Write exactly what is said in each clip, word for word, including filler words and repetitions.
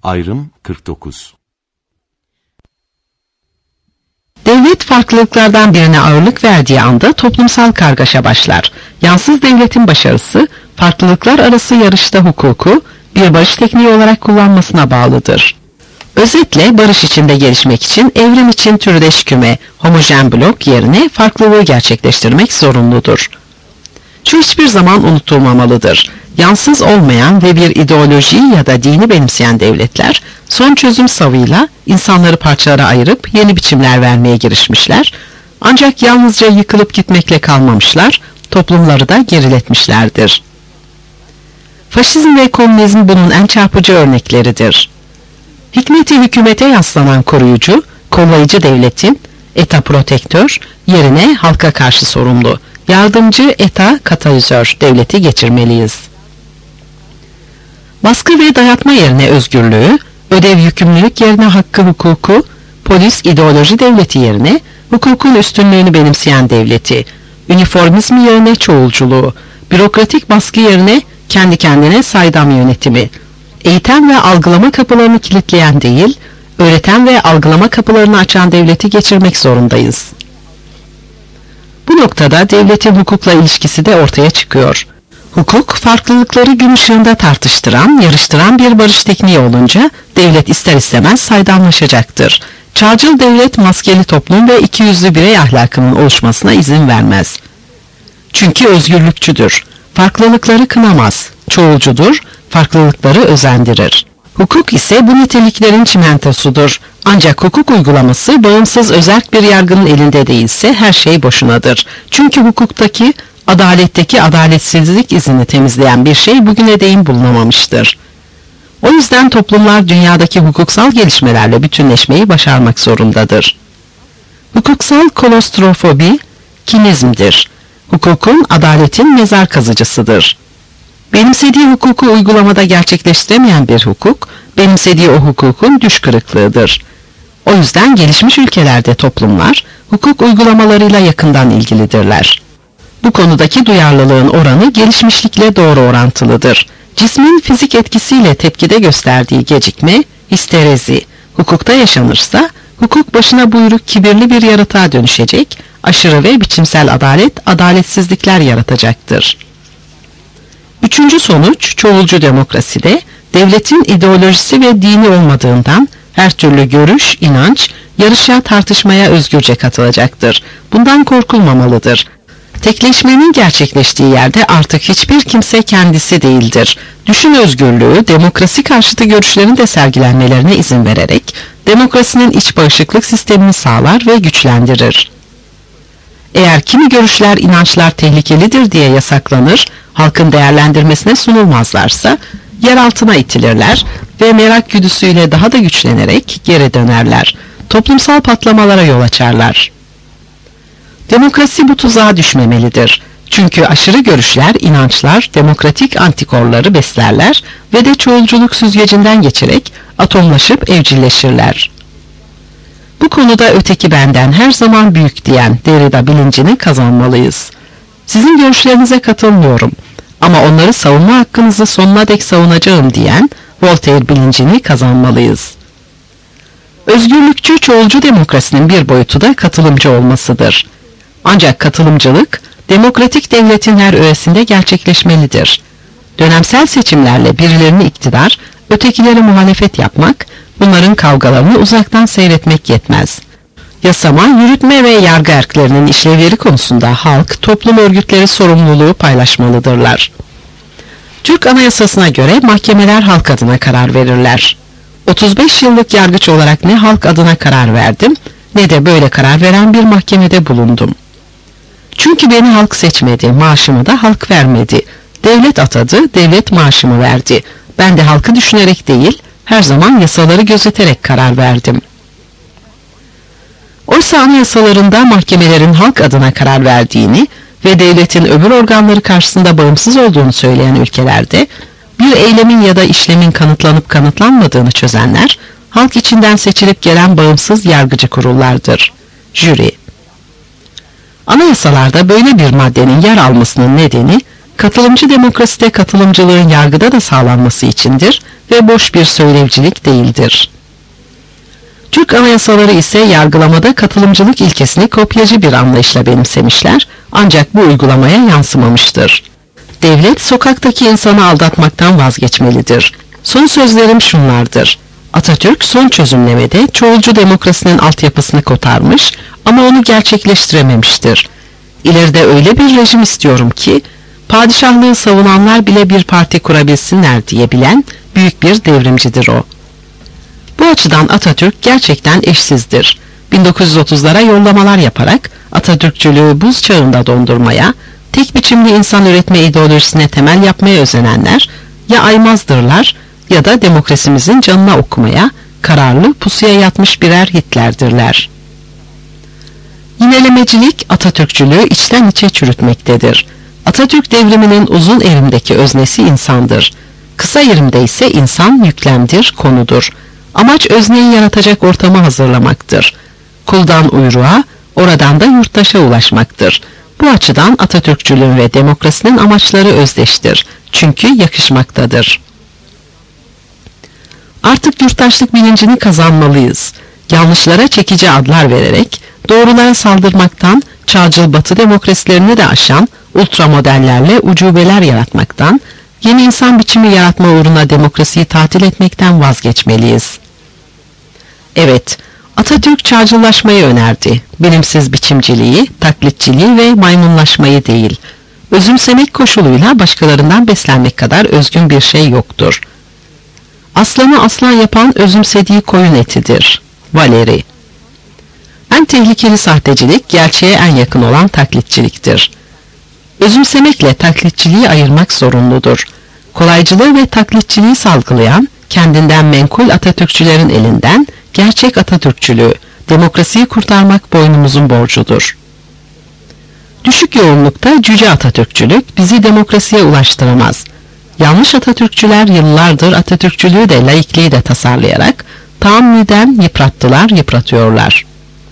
Ayrım kırk dokuz. Devlet farklılıklardan birine ağırlık verdiği anda toplumsal kargaşa başlar. Yansız devletin başarısı, farklılıklar arası yarışta hukuku bir barış tekniği olarak kullanmasına bağlıdır. Özetle barış içinde gelişmek için evrim için türdeş küme, homojen blok yerine farklılığı gerçekleştirmek zorunludur. Şu hiçbir zaman unutulmamalıdır. Yansız olmayan ve bir ideoloji ya da dini benimseyen devletler son çözüm savıyla insanları parçalara ayırıp yeni biçimler vermeye girişmişler. Ancak yalnızca yıkılıp gitmekle kalmamışlar, toplumları da geriletmişlerdir. Faşizm ve komünizm bunun en çarpıcı örnekleridir. Hikmeti hükümete yaslanan koruyucu, kollayıcı devletin, eta protektör yerine halka karşı sorumlu, yardımcı eta katalizör devleti geçirmeliyiz. Baskı ve dayatma yerine özgürlüğü, ödev yükümlülük yerine hakkı hukuku, polis ideoloji devleti yerine hukukun üstünlüğünü benimseyen devleti, üniformizm yerine çoğulculuğu, bürokratik baskı yerine kendi kendine saydam yönetimi, eğiten ve algılama kapılarını kilitleyen değil, öğreten ve algılama kapılarını açan devleti geçirmek zorundayız. Bu noktada devletin hukukla ilişkisi de ortaya çıkıyor. Hukuk, farklılıkları gün ışığında tartıştıran, yarıştıran bir barış tekniği olunca devlet ister istemez saydamlaşacaktır. Çağcıl devlet maskeli toplum ve ikiyüzlü birey ahlakının oluşmasına izin vermez. Çünkü özgürlükçüdür. Farklılıkları kınamaz. Çoğulcudur, farklılıkları özendirir. Hukuk ise bu niteliklerin çimentosudur. Ancak hukuk uygulaması bağımsız özerk bir yargının elinde değilse her şey boşunadır. Çünkü hukuktaki, adaletteki adaletsizlik izini temizleyen bir şey bugüne değin bulunamamıştır. O yüzden toplumlar dünyadaki hukuksal gelişmelerle bütünleşmeyi başarmak zorundadır. Hukuksal kolostrofobi, kinizmdir. Hukukun, adaletin mezar kazıcısıdır. Benimsediği hukuku uygulamada gerçekleştiremeyen bir hukuk, benimsediği o hukukun düş kırıklığıdır. O yüzden gelişmiş ülkelerde toplumlar, hukuk uygulamalarıyla yakından ilgilidirler. Bu konudaki duyarlılığın oranı gelişmişlikle doğru orantılıdır. Cismin fizik etkisiyle tepkide gösterdiği gecikme, histerezi, hukukta yaşanırsa, hukuk başına buyruk kibirli bir yaratığa dönüşecek, aşırı ve biçimsel adalet, adaletsizlikler yaratacaktır. Üçüncü sonuç, çoğulcu demokraside, devletin ideolojisi ve dini olmadığından, her türlü görüş, inanç, yarışa, tartışmaya özgürce katılacaktır. Bundan korkulmamalıdır. Tekleşmenin gerçekleştiği yerde artık hiçbir kimse kendisi değildir. Düşün özgürlüğü, demokrasi karşıtı görüşlerin de sergilenmelerine izin vererek, demokrasinin iç bağışıklık sistemini sağlar ve güçlendirir. Eğer kimi görüşler, inançlar tehlikelidir diye yasaklanır, halkın değerlendirmesine sunulmazlarsa, yer altına itilirler ve merak güdüsüyle daha da güçlenerek geri dönerler. Toplumsal patlamalara yol açarlar. Demokrasi bu tuzağa düşmemelidir. Çünkü aşırı görüşler, inançlar, demokratik antikorları beslerler ve de çoğulculuk süzgecinden geçerek atomlaşıp evcilleşirler. Bu konuda öteki benden her zaman büyük diyen Derrida bilincini kazanmalıyız. Sizin görüşlerinize katılmıyorum ama onları savunma hakkınızı sonuna dek savunacağım diyen Voltaire bilincini kazanmalıyız. Özgürlükçü çoğulcu demokrasinin bir boyutu da katılımcı olmasıdır. Ancak katılımcılık, demokratik devletin her öğesinde gerçekleşmelidir. Dönemsel seçimlerle birilerini iktidar, ötekileri muhalefet yapmak, bunların kavgalarını uzaktan seyretmek yetmez. Yasama, yürütme ve yargı erklerinin işlevleri konusunda halk, toplum örgütleri sorumluluğu paylaşmalıdırlar. Türk Anayasası'na göre mahkemeler halk adına karar verirler. otuz beş yıllık yargıç olarak ne halk adına karar verdim, ne de böyle karar veren bir mahkemede bulundum. Çünkü beni halk seçmedi, maaşımı da halk vermedi. Devlet atadı, devlet maaşımı verdi. Ben de halkı düşünerek değil, her zaman yasaları gözeterek karar verdim. Oysa anayasalarında mahkemelerin halk adına karar verdiğini ve devletin öbür organları karşısında bağımsız olduğunu söyleyen ülkelerde, bir eylemin ya da işlemin kanıtlanıp kanıtlanmadığını çözenler, halk içinden seçilip gelen bağımsız yargıcı kurullardır. Jüri. Anayasalarda böyle bir maddenin yer almasının nedeni, Katılımcı demokraside katılımcılığın yargıda da sağlanması içindir ve boş bir söylevcilik değildir. Türk anayasaları ise yargılamada katılımcılık ilkesini kopyacı bir anlayışla benimsemişler, ancak bu uygulamaya yansımamıştır. Devlet sokaktaki insanı aldatmaktan vazgeçmelidir. Son sözlerim şunlardır. Atatürk son çözümlemede çoğulcu demokrasinin altyapısını kotarmış ama onu gerçekleştirememiştir. İleride öyle bir rejim istiyorum ki, padişahlığı savunanlar bile bir parti kurabilsinler diyebilen büyük bir devrimcidir o. Bu açıdan Atatürk gerçekten eşsizdir. bin dokuz yüz otuzlara yollamalar yaparak Atatürkçülüğü buz çağında dondurmaya, tek biçimli insan üretme ideolojisine temel yapmaya özenenler ya aymazdırlar ya da demokrasimizin canına okumaya kararlı pusuya yatmış birer Hitler'dirler. Yinelemecilik Atatürkçülüğü içten içe çürütmektedir. Atatürk devriminin uzun erimdeki öznesi insandır. Kısa erimde ise insan yüklemdir, konudur. Amaç özneyi yaratacak ortamı hazırlamaktır. Kuldan uyruğa, oradan da yurttaşa ulaşmaktır. Bu açıdan Atatürkçülüğün ve demokrasinin amaçları özdeştir. Çünkü yakışmaktadır. Artık yurttaşlık bilincini kazanmalıyız. Yanlışlara çekici adlar vererek, doğrulara saldırmaktan, çağcıl batı demokrasilerini de aşan ultramodellerle ucubeler yaratmaktan, yeni insan biçimi yaratma uğruna demokrasiyi tatil etmekten vazgeçmeliyiz. Evet, Atatürk çağcıllaşmayı önerdi. Bilimsiz biçimciliği, taklitçiliği ve maymunlaşmayı değil. Özümsemek koşuluyla başkalarından beslenmek kadar özgün bir şey yoktur. Aslanı aslan yapan özümsediği koyun etidir. Valeri. En tehlikeli sahtecilik, gerçeğe en yakın olan taklitçiliktir. Özümsemekle taklitçiliği ayırmak zorunludur. Kolaycılığı ve taklitçiliği salgılayan, kendinden menkul Atatürkçülerin elinden, gerçek Atatürkçülüğü, demokrasiyi kurtarmak boynumuzun borcudur. Düşük yoğunlukta cüce Atatürkçülük bizi demokrasiye ulaştıramaz. Yanlış Atatürkçüler yıllardır Atatürkçülüğü de laikliği de tasarlayarak tahammüden yıprattılar, yıpratıyorlar.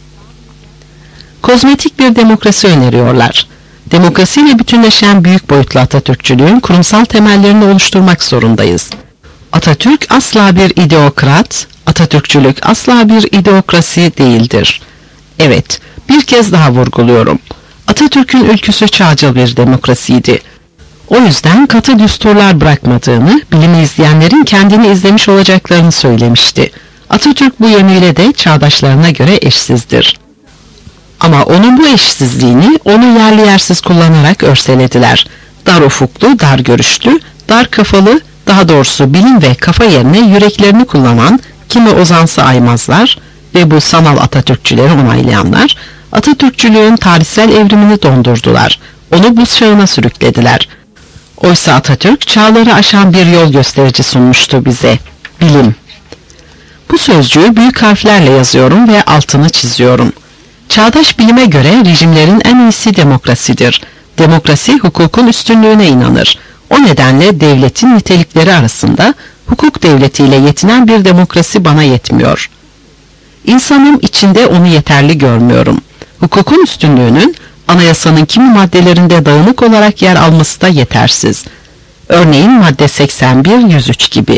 Kozmetik bir demokrasi öneriyorlar. Demokrasiyle bütünleşen büyük boyutlu Atatürkçülüğün kurumsal temellerini oluşturmak zorundayız. Atatürk asla bir ideokrat, Atatürkçülük asla bir ideokrasi değildir. Evet, bir kez daha vurguluyorum. Atatürk'ün ülküsü çağcıl bir demokrasiydi. O yüzden katı düsturlar bırakmadığını, bilimi izleyenlerin kendini izlemiş olacaklarını söylemişti. Atatürk bu yönüyle de çağdaşlarına göre eşsizdir. Ama onun bu eşsizliğini onu yerli yersiz kullanarak örselediler. Dar ufuklu, dar görüşlü, dar kafalı, daha doğrusu bilim ve kafa yerine yüreklerini kullanan kimi ozansı aymazlar ve bu sanal Atatürkçüleri onaylayanlar, Atatürkçülüğün tarihsel evrimini dondurdular. Onu buz çağına sürüklediler. Oysa Atatürk çağları aşan bir yol gösterici sunmuştu bize. Bilim. Bu sözcüğü büyük harflerle yazıyorum ve altını çiziyorum. Çağdaş bilime göre rejimlerin en iyisi demokrasidir. Demokrasi hukukun üstünlüğüne inanır. O nedenle devletin nitelikleri arasında hukuk devletiyle yetinen bir demokrasi bana yetmiyor. İnsanım içinde onu yeterli görmüyorum. Hukukun üstünlüğünün anayasanın kimi maddelerinde dağınık olarak yer alması da yetersiz. Örneğin madde seksen bir yüz üç gibi.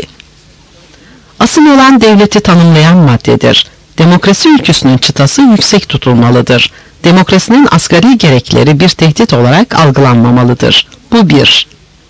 Asıl olan devleti tanımlayan maddedir. Demokrasi ülküsünün çıtası yüksek tutulmalıdır. Demokrasinin asgari gerekleri bir tehdit olarak algılanmamalıdır. Bu bir.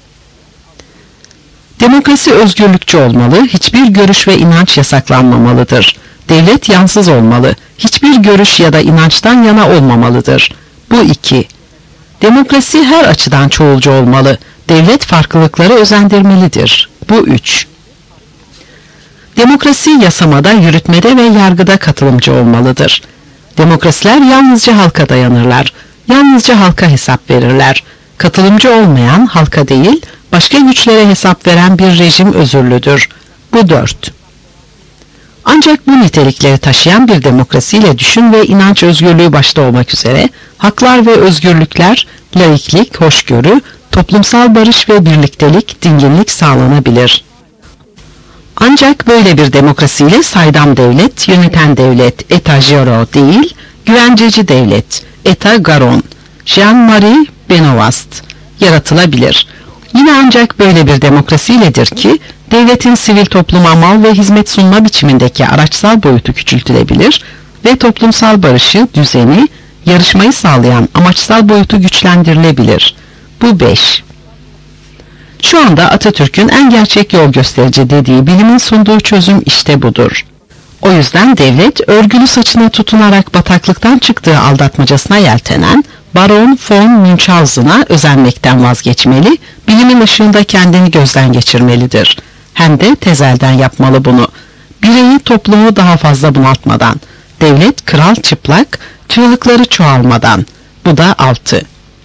Demokrasi özgürlükçü olmalı, hiçbir görüş ve inanç yasaklanmamalıdır. Devlet yansız olmalı, hiçbir görüş ya da inançtan yana olmamalıdır. Bu iki. Demokrasi her açıdan çoğulcu olmalı, devlet farklılıkları özendirmelidir. Bu üç. Demokrasi yasamada, yürütmede ve yargıda katılımcı olmalıdır. Demokrasiler yalnızca halka dayanırlar, yalnızca halka hesap verirler. Katılımcı olmayan, halka değil, başka güçlere hesap veren bir rejim özürlüdür. Bu dört. Ancak bu nitelikleri taşıyan bir demokrasiyle düşün ve inanç özgürlüğü başta olmak üzere, haklar ve özgürlükler, laiklik, hoşgörü, toplumsal barış ve birliktelik, dinginlik sağlanabilir. Ancak böyle bir demokrasiyle saydam devlet, yöneten devlet, État généraux değil, güvenceci devlet, État garon, Jean-Marie Benoist, yaratılabilir. Yine ancak böyle bir demokrasiyledir ki devletin sivil topluma mal ve hizmet sunma biçimindeki araçsal boyutu küçültülebilir ve toplumsal barışı, düzeni, yarışmayı sağlayan amaçsal boyutu güçlendirilebilir. Bu beş. Şu anda Atatürk'ün en gerçek yol gösterici dediği bilimin sunduğu çözüm işte budur. O yüzden devlet örgülü saçına tutunarak bataklıktan çıktığı aldatmacasına yeltenen Baron von Münchhausen'a özenmekten vazgeçmeli, bilimin ışığında kendini gözden geçirmelidir. Hem de tezelden yapmalı bunu. Bireyi, toplumu daha fazla bunaltmadan, devlet kral çıplak, çığlıkları çoğalmadan. Bu da altı.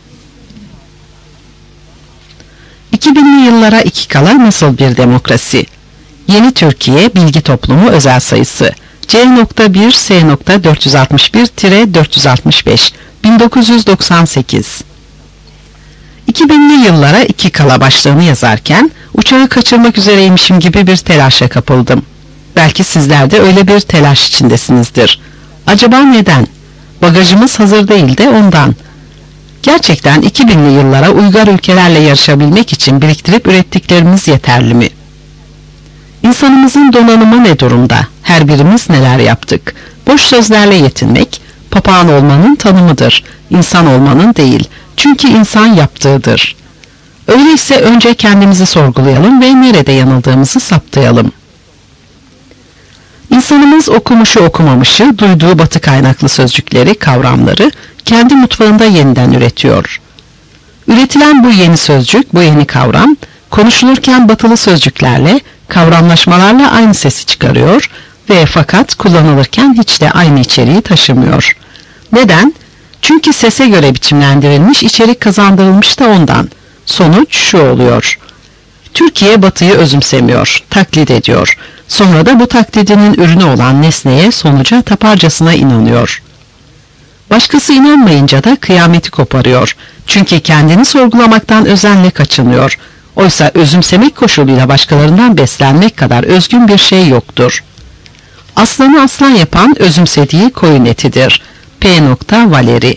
iki binli yıllara iki kala nasıl bir demokrasi? Yeni Türkiye Bilgi Toplumu özel sayısı C bir S dört yüz altmış bir dört yüz altmış beş bin dokuz yüz doksan sekiz. iki binli yıllara iki kala başlığını yazarken uçağı kaçırmak üzereymişim gibi bir telaşa kapıldım. Belki sizler de öyle bir telaş içindesinizdir. Acaba neden? Bagajımız hazır değil de ondan. Gerçekten iki binli yıllara uygar ülkelerle yarışabilmek için biriktirip ürettiklerimiz yeterli mi? İnsanımızın donanımı ne durumda? Her birimiz neler yaptık? Boş sözlerle yetinmek, papağan olmanın tanımıdır. İnsan olmanın değil. Çünkü insan yaptığıdır. Öyleyse önce kendimizi sorgulayalım ve nerede yanıldığımızı saptayalım. İnsanımız okumuşu okumamışı, duyduğu batı kaynaklı sözcükleri, kavramları kendi mutfağında yeniden üretiyor. Üretilen bu yeni sözcük, bu yeni kavram, konuşulurken batılı sözcüklerle, kavramlaşmalarla aynı sesi çıkarıyor ve fakat kullanılırken hiç de aynı içeriği taşımıyor. Neden? Çünkü sese göre biçimlendirilmiş, içerik kazandırılmış da ondan. Sonuç şu oluyor. Türkiye batıyı özümsemiyor, taklit ediyor. Sonra da bu taklidinin ürünü olan nesneye, sonuca taparcasına inanıyor. Başkası inanmayınca da kıyameti koparıyor. Çünkü kendini sorgulamaktan özenle kaçınıyor. Oysa özümsemek koşuluyla başkalarından beslenmek kadar özgün bir şey yoktur. Aslanı aslan yapan özümsediği koyun etidir. P. Valeri.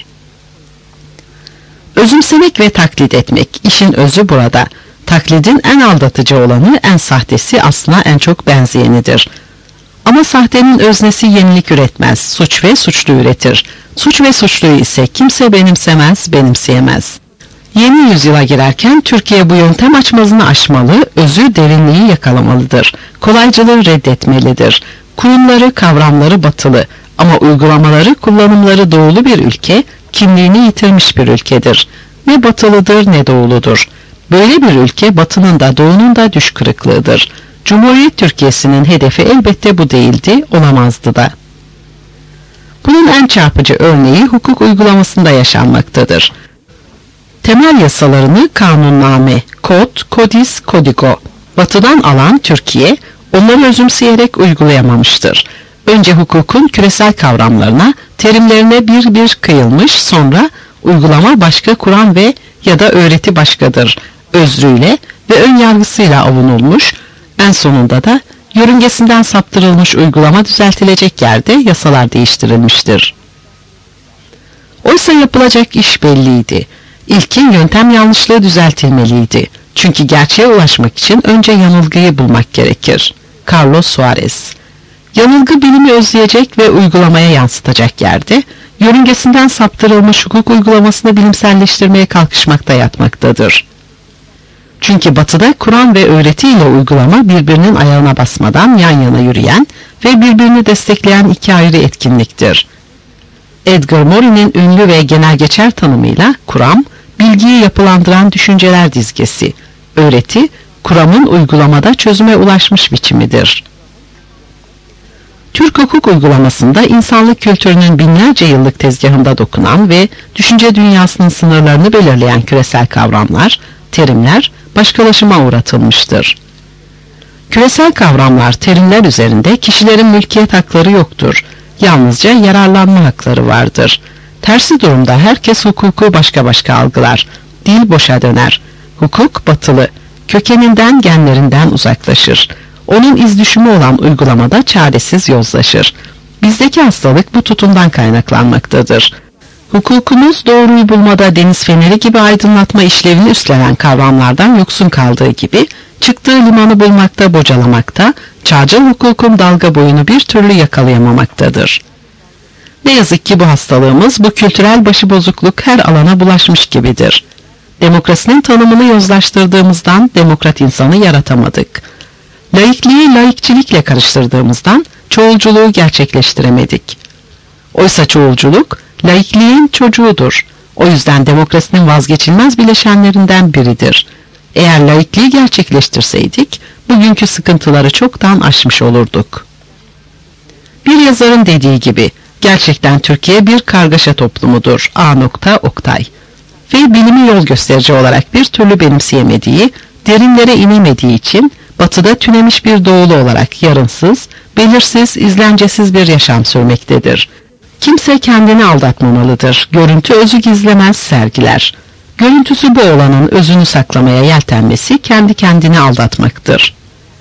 Özümsemek ve taklit etmek, işin özü burada. Taklidin en aldatıcı olanı, en sahtesi aslına en çok benzeyenidir. Ama sahtenin öznesi yenilik üretmez, suç ve suçlu üretir. Suç ve suçluyu ise kimse benimsemez, benimseyemez. Yeni yüzyıla girerken Türkiye bu yöntem açmazını aşmalı, özü derinliği yakalamalıdır. Kolaycılığı reddetmelidir. Kurumları, kavramları batılı ama uygulamaları, kullanımları doğulu bir ülke, kimliğini yitirmiş bir ülkedir. Ne batılıdır ne doğuludur. Böyle bir ülke batının da doğunun da düş kırıklığıdır. Cumhuriyet Türkiye'sinin hedefi elbette bu değildi, olamazdı da. Bunun en çarpıcı örneği hukuk uygulamasında yaşanmaktadır. Temel yasalarını kanunname, kod, kodis, kodigo, batıdan alan Türkiye, onları özümseyerek uygulayamamıştır. Önce hukukun küresel kavramlarına, terimlerine bir bir kıyılmış, sonra uygulama başka Kur'an ve ya da öğreti başkadır. Özrüyle ve ön yargısıyla avunulmuş, en sonunda da yörüngesinden saptırılmış uygulama düzeltilecek yerde yasalar değiştirilmiştir. Oysa yapılacak iş belliydi. İlkin yöntem yanlışlığı düzeltilmeliydi. Çünkü gerçeğe ulaşmak için önce yanılgıyı bulmak gerekir. Carlos Suarez. Yanılgı bilimi özleyecek ve uygulamaya yansıtacak yerde, yörüngesinden saptırılmış hukuk uygulamasını bilimselleştirmeye kalkışmakta yatmaktadır. Çünkü batıda Kur'an ve öğretiyle uygulama birbirinin ayağına basmadan yan yana yürüyen ve birbirini destekleyen iki ayrı etkinliktir. Edgar Morin'in ünlü ve genelgeçer tanımıyla kuram, bilgiyi yapılandıran düşünceler dizgesi, öğreti, kuramın uygulamada çözüme ulaşmış biçimidir. Türk hukuk uygulamasında insanlık kültürünün binlerce yıllık tezgahında dokunan ve düşünce dünyasının sınırlarını belirleyen küresel kavramlar, terimler başkalaşıma uğratılmıştır. Küresel kavramlar, terimler üzerinde kişilerin mülkiyet hakları yoktur. Yalnızca yararlanma hakları vardır. Tersi durumda herkes hukuku başka başka algılar. Dil boşa döner. Hukuk batılı. Kökeninden, genlerinden uzaklaşır. Onun iz düşümü olan uygulamada çaresiz yozlaşır. Bizdeki hastalık bu tutumdan kaynaklanmaktadır. Hukukumuz doğruyu bulmada deniz feneri gibi aydınlatma işlevini üstlenen kavramlardan yoksun kaldığı gibi, çıktığı limanı bulmakta, bocalamakta, çağcıl hukukun dalga boyunu bir türlü yakalayamamaktadır. Ne yazık ki bu hastalığımız, bu kültürel başıbozukluk her alana bulaşmış gibidir. Demokrasinin tanımını yozlaştırdığımızdan demokrat insanı yaratamadık. Laikliği laikçilikle karıştırdığımızdan çoğulculuğu gerçekleştiremedik. Oysa çoğulculuk, laikliğin çocuğudur. O yüzden demokrasinin vazgeçilmez bileşenlerinden biridir. Eğer laikliği gerçekleştirseydik, bugünkü sıkıntıları çoktan aşmış olurduk. Bir yazarın dediği gibi, gerçekten Türkiye bir kargaşa toplumudur. A. Oktay. Ve bilimi yol gösterici olarak bir türlü benimseyemediği, derinlere inemediği için, batıda tünemiş bir doğulu olarak yarınsız, belirsiz, izlencesiz bir yaşam sürmektedir. Kimse kendini aldatmamalıdır. Görüntü özü gizlemez, sergiler. Görüntüsü bu olanın özünü saklamaya yeltenmesi kendi kendini aldatmaktır.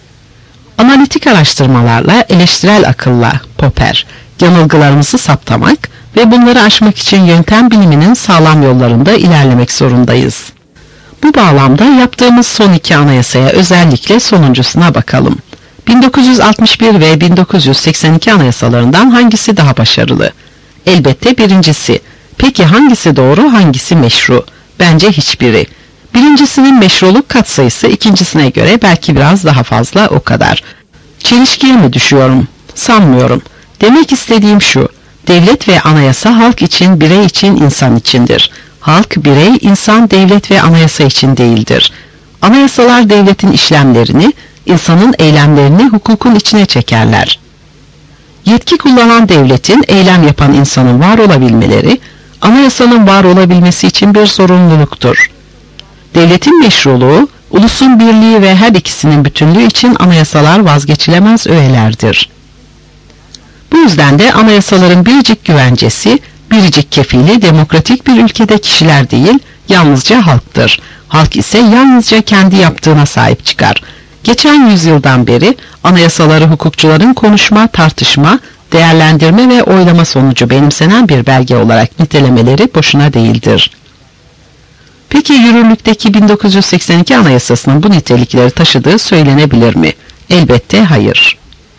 Analitik araştırmalarla, eleştirel akılla, Popper, yanılgılarımızı saptamak ve bunları aşmak için yöntem biliminin sağlam yollarında ilerlemek zorundayız. Bu bağlamda yaptığımız son iki anayasaya, özellikle sonuncusuna bakalım. bin dokuz yüz altmış bir ve bin dokuz yüz seksen iki anayasalarından hangisi daha başarılı? Elbette birincisi. Peki hangisi doğru, hangisi meşru? Bence hiçbiri. Birincisinin meşruluk katsayısı ikincisine göre belki biraz daha fazla, o kadar. Çelişkiye mi düşüyorum? Sanmıyorum. Demek istediğim şu: devlet ve anayasa halk için, birey için, insan içindir. Halk, birey, insan, devlet ve anayasa için değildir. Anayasalar devletin işlemlerini, insanın eylemlerini hukukun içine çekerler. Yetki kullanan devletin, eylem yapan insanın var olabilmeleri, anayasanın var olabilmesi için bir zorunluluktur. Devletin meşruluğu, ulusun birliği ve her ikisinin bütünlüğü için anayasalar vazgeçilemez öğelerdir. Bu yüzden de anayasaların biricik güvencesi, biricik kefili demokratik bir ülkede kişiler değil, yalnızca halktır. Halk ise yalnızca kendi yaptığına sahip çıkar. Geçen yüzyıldan beri anayasaları hukukçuların konuşma, tartışma, değerlendirme ve oylama sonucu benimsenen bir belge olarak nitelemeleri boşuna değildir. Peki yürürlükteki bin dokuz yüz seksen iki Anayasası'nın bu nitelikleri taşıdığı söylenebilir mi? Elbette hayır.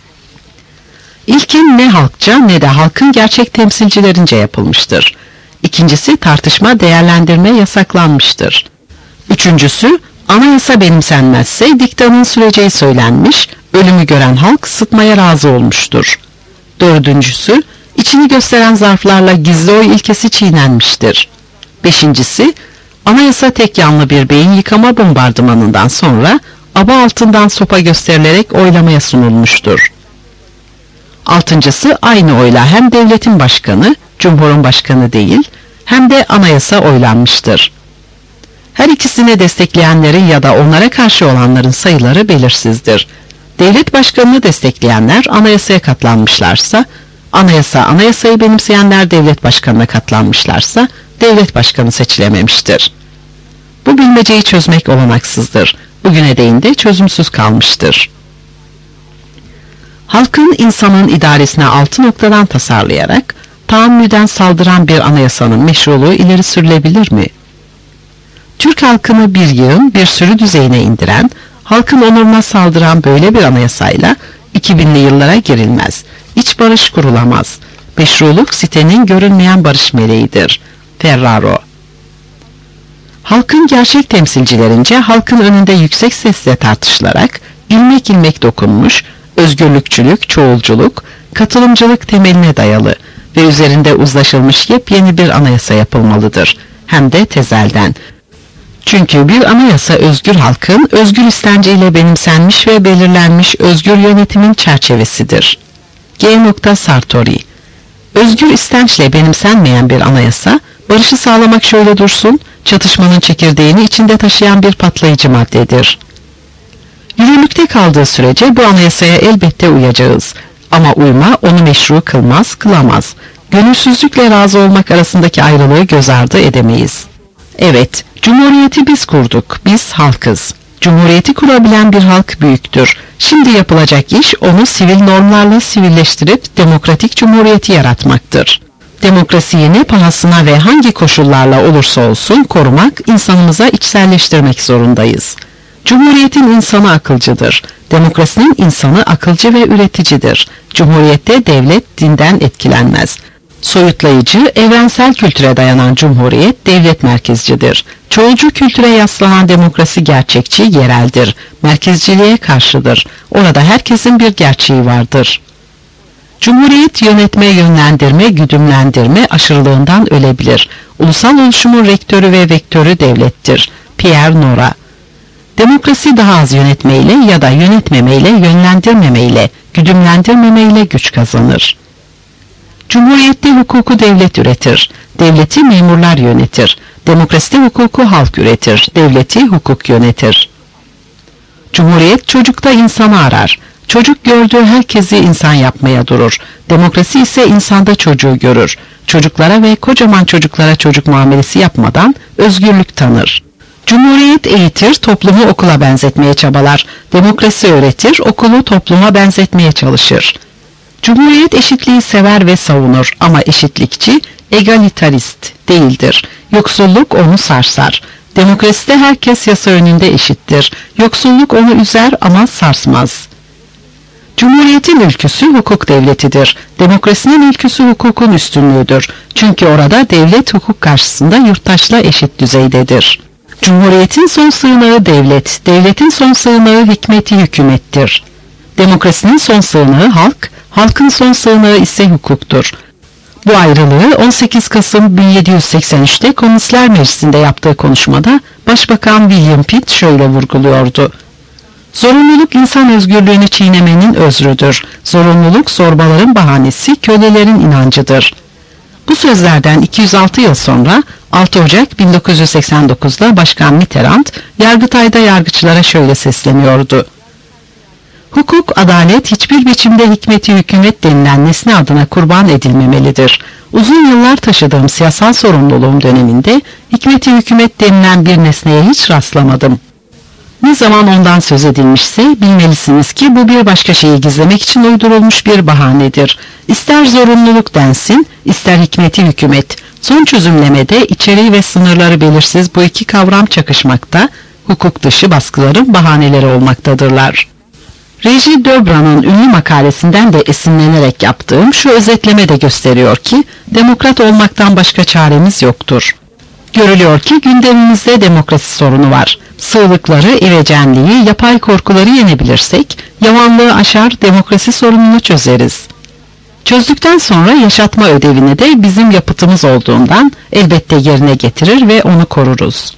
İlkin ne halkça ne de halkın gerçek temsilcilerince yapılmıştır. İkincisi, tartışma, değerlendirme yasaklanmıştır. Üçüncüsü, anayasa benimsenmezse diktanın süreceği söylenmiş, ölümü gören halk sıtmaya razı olmuştur. Dördüncüsü, içini gösteren zarflarla gizli oy ilkesi çiğnenmiştir. Beşincisi, anayasa tek yanlı bir beyin yıkama bombardımanından sonra aba altından sopa gösterilerek oylamaya sunulmuştur. Altıncısı, aynı oyla hem devletin başkanı, cumhurun başkanı değil, hem de anayasa oylanmıştır. Her ikisini destekleyenlerin ya da onlara karşı olanların sayıları belirsizdir. Devlet başkanını destekleyenler anayasaya katlanmışlarsa, anayasa anayasayı benimseyenler devlet başkanına katlanmışlarsa, devlet başkanı seçilememiştir. Bu bilmeceyi çözmek olanaksızdır. Bugüne değin de çözümsüz kalmıştır. Halkın insanın idaresine altı noktadan tasarlayarak, tahammüden saldıran bir anayasanın meşruluğu ileri sürülebilir mi? Türk halkını bir yığın, bir sürü düzeyine indiren, halkın onuruna saldıran böyle bir anayasayla iki binli yıllara girilmez. İç barış kurulamaz. Meşruluk sitenin görünmeyen barış meleğidir. Ferraro. Halkın gerçek temsilcilerince halkın önünde yüksek sesle tartışılarak ilmek ilmek dokunmuş, özgürlükçülük, çoğulculuk, katılımcılık temeline dayalı ve üzerinde uzlaşılmış yepyeni bir anayasa yapılmalıdır. Hem de tezelden. Çünkü bir anayasa özgür halkın özgür istenciyle benimsenmiş ve belirlenmiş özgür yönetimin çerçevesidir. G. Sartori. Özgür istençle benimsenmeyen bir anayasa, barışı sağlamak şöyle dursun, çatışmanın çekirdeğini içinde taşıyan bir patlayıcı maddedir. Yürürlükte kaldığı sürece bu anayasaya elbette uyacağız. Ama uyma onu meşru kılmaz, kılamaz. Gönülsüzlükle razı olmak arasındaki ayrılığı göz ardı edemeyiz. Evet, Cumhuriyeti biz kurduk, biz halkız. Cumhuriyeti kurabilen bir halk büyüktür. Şimdi yapılacak iş onu sivil normlarla sivilleştirip demokratik cumhuriyeti yaratmaktır. Demokrasiyi ne pahasına ve hangi koşullarla olursa olsun korumak, insanımıza içselleştirmek zorundayız. Cumhuriyetin insanı akılcıdır. Demokrasinin insanı akılcı ve üreticidir. Cumhuriyette devlet dinden etkilenmez. Soyutlayıcı, evrensel kültüre dayanan cumhuriyet devlet merkezcidir. Çoğulcu kültüre yaslanan demokrasi gerçekçi, yereldir. Merkezciliğe karşıdır. Orada herkesin bir gerçeği vardır. Cumhuriyet yönetme, yönlendirme, güdümlendirme aşırılığından ölebilir. Ulusal oluşumun rektörü ve vektörü devlettir. Pierre Nora. Demokrasi daha az yönetmeyle ya da yönetmemeyle, yönlendirmemeyle, güdümlendirmemeyle güç kazanır. Cumhuriyette hukuku devlet üretir. Devleti memurlar yönetir. Demokraside hukuku halk üretir. Devleti hukuk yönetir. Cumhuriyet çocukta insanı arar. Çocuk gördüğü herkesi insan yapmaya durur. Demokrasi ise insanda çocuğu görür. Çocuklara ve kocaman çocuklara çocuk muamelesi yapmadan özgürlük tanır. Cumhuriyet eğitir, toplumu okula benzetmeye çabalar. Demokrasi öğretir, okulu topluma benzetmeye çalışır. Cumhuriyet eşitliği sever ve savunur ama eşitlikçi, egalitarist değildir. Yoksulluk onu sarsar. Demokraside herkes yasa önünde eşittir. Yoksulluk onu üzer ama sarsmaz. Cumhuriyetin ülküsü hukuk devletidir. Demokrasinin ülküsü hukukun üstünlüğüdür. Çünkü orada devlet hukuk karşısında yurttaşla eşit düzeydedir. Cumhuriyetin son sığınağı devlet, devletin son sığınağı hikmeti hükümettir. Demokrasinin son sığınağı halk, halkın son sığınağı ise hukuktur. Bu ayrılığı on sekiz Kasım bin yedi yüz seksen üç'te Komünistler Meclisi'nde yaptığı konuşmada Başbakan William Pitt şöyle vurguluyordu. Zorunluluk insan özgürlüğünü çiğnemenin özrüdür. Zorunluluk zorbaların bahanesi, kölelerin inancıdır. Bu sözlerden iki yüz altı yıl sonra altı Ocak bin dokuz yüz seksen dokuz'da Başkan Mitterrand, Yargıtay'da yargıçlara şöyle sesleniyordu. Hukuk, adalet hiçbir biçimde hikmeti hükümet denilen nesne adına kurban edilmemelidir. Uzun yıllar taşıdığım siyasal sorumluluğum döneminde hikmeti hükümet denilen bir nesneye hiç rastlamadım. Ne zaman ondan söz edilmişse bilmelisiniz ki bu bir başka şeyi gizlemek için uydurulmuş bir bahanedir. İster zorunluluk densin, ister hikmeti hükümet. Son çözümlemede içeriği ve sınırları belirsiz bu iki kavram çakışmakta, hukuk dışı baskıların bahaneleri olmaktadırlar. Reji Döbra'nın ünlü makalesinden de esinlenerek yaptığım şu özetleme de gösteriyor ki, demokrat olmaktan başka çaremiz yoktur. Görülüyor ki gündemimizde demokrasi sorunu var. Sığlıkları, ivecenliği, yapay korkuları yenebilirsek, yavanlığı aşar, demokrasi sorununu çözeriz. Çözdükten sonra yaşatma ödevini de bizim yapıtımız olduğundan elbette yerine getirir ve onu koruruz.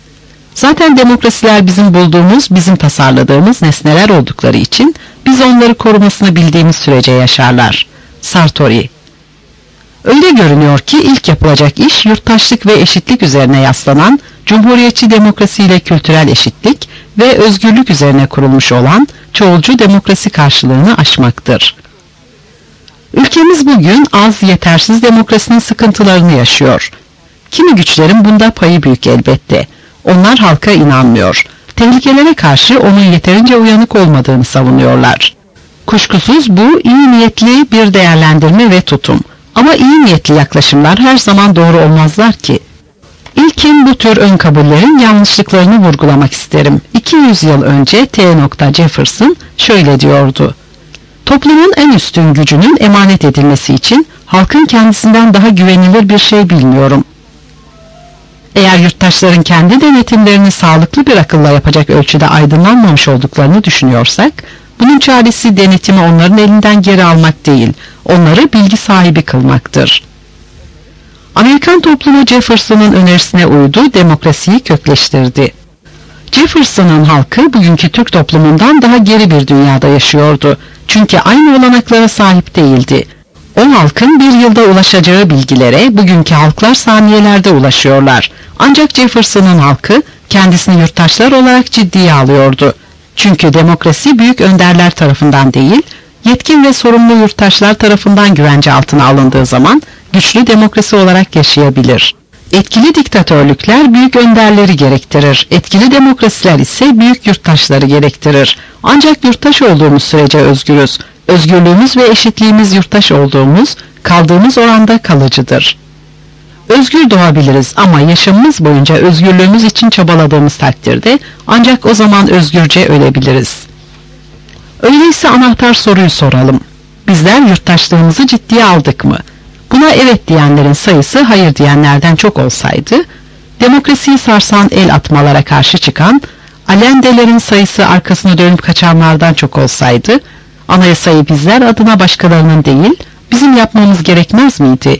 Zaten demokrasiler bizim bulduğumuz, bizim tasarladığımız nesneler oldukları için biz onları korumasını bildiğimiz sürece yaşarlar. Sartori. Öyle görünüyor ki ilk yapılacak iş yurttaşlık ve eşitlik üzerine yaslanan, cumhuriyetçi demokrasiyle kültürel eşitlik ve özgürlük üzerine kurulmuş olan çoğulcu demokrasi karşılığını aşmaktır. Ülkemiz bugün az, yetersiz demokrasinin sıkıntılarını yaşıyor. Kimi güçlerin bunda payı büyük elbette. Onlar halka inanmıyor. Tehlikelere karşı onun yeterince uyanık olmadığını savunuyorlar. Kuşkusuz bu iyi niyetli bir değerlendirme ve tutum. Ama iyi niyetli yaklaşımlar her zaman doğru olmazlar ki. İlkin bu tür ön kabullerin yanlışlıklarını vurgulamak isterim. iki yüz yıl önce T. Jefferson şöyle diyordu. Toplumun en üstün gücünün emanet edilmesi için halkın kendisinden daha güvenilir bir şey bilmiyorum. Eğer yurttaşların kendi denetimlerini sağlıklı bir akılla yapacak ölçüde aydınlanmamış olduklarını düşünüyorsak, bunun çaresi denetimi onların elinden geri almak değil, onları bilgi sahibi kılmaktır. Amerikan toplumu Jefferson'ın önerisine uydu, demokrasiyi kökleştirdi. Jefferson'ın halkı bugünkü Türk toplumundan daha geri bir dünyada yaşıyordu. Çünkü aynı olanaklara sahip değildi. O halkın bir yılda ulaşacağı bilgilere bugünkü halklar saniyelerde ulaşıyorlar. Ancak Jefferson'ın halkı kendisini yurttaşlar olarak ciddiye alıyordu. Çünkü demokrasi büyük önderler tarafından değil, yetkin ve sorumlu yurttaşlar tarafından güvence altına alındığı zaman güçlü demokrasi olarak yaşayabilir. Etkili diktatörlükler büyük önderleri gerektirir. Etkili demokrasiler ise büyük yurttaşları gerektirir. Ancak yurttaş olduğumuz sürece özgürüz. Özgürlüğümüz ve eşitliğimiz yurttaş olduğumuz, kaldığımız oranda kalıcıdır. Özgür doğabiliriz ama yaşamımız boyunca özgürlüğümüz için çabaladığımız takdirde ancak o zaman özgürce ölebiliriz. Öyleyse anahtar soruyu soralım. Bizler yurttaşlığımızı ciddiye aldık mı? Buna evet diyenlerin sayısı hayır diyenlerden çok olsaydı, demokrasiyi sarsan el atmalara karşı çıkan Allende'lerin sayısı arkasına dönüp kaçanlardan çok olsaydı, anayasayı bizler adına başkalarının değil, bizim yapmamız gerekmez miydi?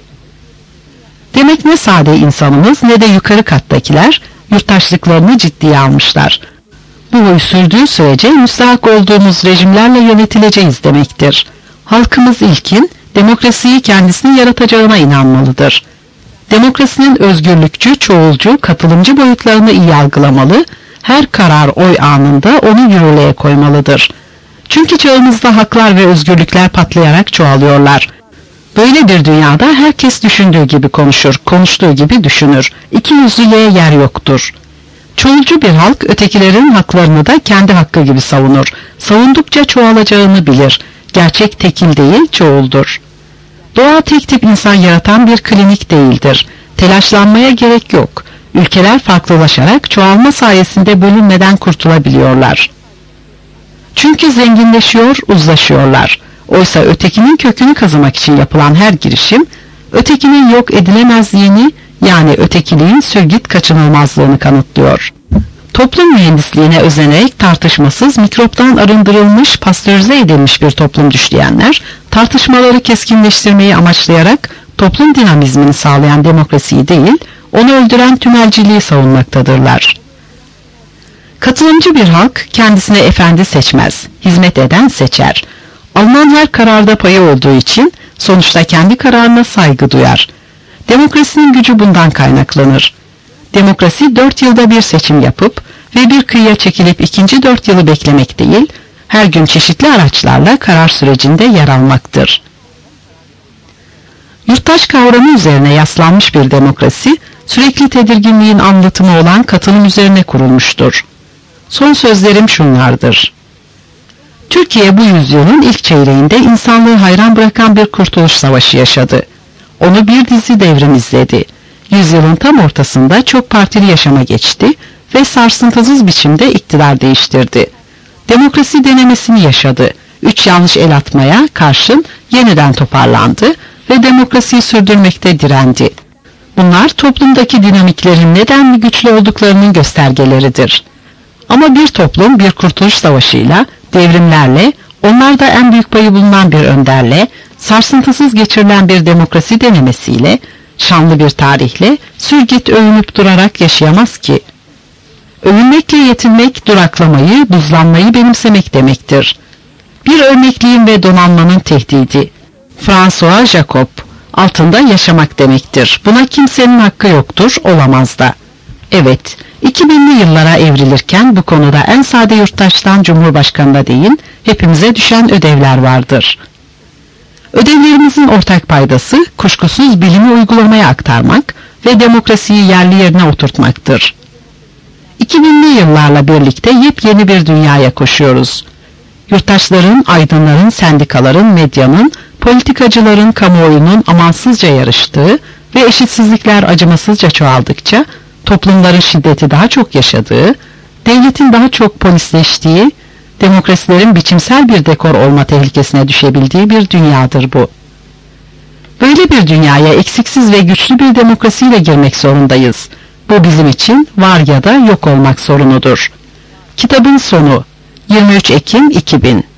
Demek ne sade insanımız ne de yukarı kattakiler yurttaşlıklarını ciddiye almışlar. Bu huy sürdüğü sürece müstahak olduğumuz rejimlerle yönetileceğiz demektir. Halkımız ilkin, demokrasiyi kendisini yaratacağına inanmalıdır. Demokrasinin özgürlükçü, çoğulcu, katılımcı boyutlarını iyi algılamalı, her karar oy anında onu yürürlüğe koymalıdır. Çünkü çağımızda haklar ve özgürlükler patlayarak çoğalıyorlar. Böyle bir dünyada herkes düşündüğü gibi konuşur, konuştuğu gibi düşünür. İkiyüzlülüğe yer yoktur. Çoğulcu bir halk ötekilerin haklarını da kendi hakkı gibi savunur. Savundukça çoğalacağını bilir. Gerçek tekil değil, çoğuldur. Doğa tek tip insan yaratan bir klinik değildir. Telaşlanmaya gerek yok. Ülkeler farklılaşarak çoğalma sayesinde bölünmeden kurtulabiliyorlar. Çünkü zenginleşiyor, uzlaşıyorlar. Oysa ötekinin kökünü kazımak için yapılan her girişim, ötekinin yok edilemezliğini, yani ötekiliğin sürgit kaçınılmazlığını kanıtlıyor. Toplum mühendisliğine özenerek tartışmasız, mikroptan arındırılmış, pastörize edilmiş bir toplum düşleyenler, tartışmaları keskinleştirmeyi amaçlayarak toplum dinamizmini sağlayan demokrasiyi değil, onu öldüren tümelciliği savunmaktadırlar. Katılımcı bir halk kendisine efendi seçmez, hizmet eden seçer. Alınan her kararda payı olduğu için sonuçta kendi kararına saygı duyar. Demokrasinin gücü bundan kaynaklanır. Demokrasi dört yılda bir seçim yapıp ve bir kıyıya çekilip ikinci dört yılı beklemek değil, her gün çeşitli araçlarla karar sürecinde yer almaktır. Yurttaş kavramı üzerine yaslanmış bir demokrasi, sürekli tedirginliğin anlatımı olan katılım üzerine kurulmuştur. Son sözlerim şunlardır. Türkiye bu yüzyılın ilk çeyreğinde insanlığı hayran bırakan bir kurtuluş savaşı yaşadı. Onu bir dizi devrim izledi. Yüzyılın tam ortasında çok partili yaşama geçti ve sarsıntısız biçimde iktidar değiştirdi. Demokrasi denemesini yaşadı. Üç yanlış el atmaya karşın yeniden toparlandı ve demokrasiyi sürdürmekte direndi. Bunlar toplumdaki dinamiklerin nedenli güçlü olduklarının göstergeleridir. Ama bir toplum bir kurtuluş savaşıyla, devrimlerle, onlarda en büyük payı bulunan bir önderle, sarsıntısız geçirilen bir demokrasi denemesiyle, şanlı bir tarihle, sürgit övünüp durarak yaşayamaz ki. Övünmekle yetinmek, duraklamayı, buzlanmayı benimsemek demektir. Bir örnekliğin ve donanmanın tehdidi. François Jacob, altında yaşamak demektir. Buna kimsenin hakkı yoktur, olamaz da. Evet, iki binli yıllara evrilirken bu konuda en sade yurttaştan Cumhurbaşkanı'na değil, hepimize düşen ödevler vardır. Ödevlerimizin ortak paydası, kuşkusuz bilimi uygulamaya aktarmak ve demokrasiyi yerli yerine oturtmaktır. iki binli yıllarla birlikte yepyeni bir dünyaya koşuyoruz. Yurttaşların, aydınların, sendikaların, medyanın, politikacıların, kamuoyunun amansızca yarıştığı ve eşitsizlikler acımasızca çoğaldıkça, toplumların şiddeti daha çok yaşadığı, devletin daha çok polisleştiği, demokrasilerin biçimsel bir dekor olma tehlikesine düşebildiği bir dünyadır bu. Böyle bir dünyaya eksiksiz ve güçlü bir demokrasiyle girmek zorundayız. Bu bizim için var ya da yok olmak sorunudur. Kitabın sonu yirmi üç Ekim iki bin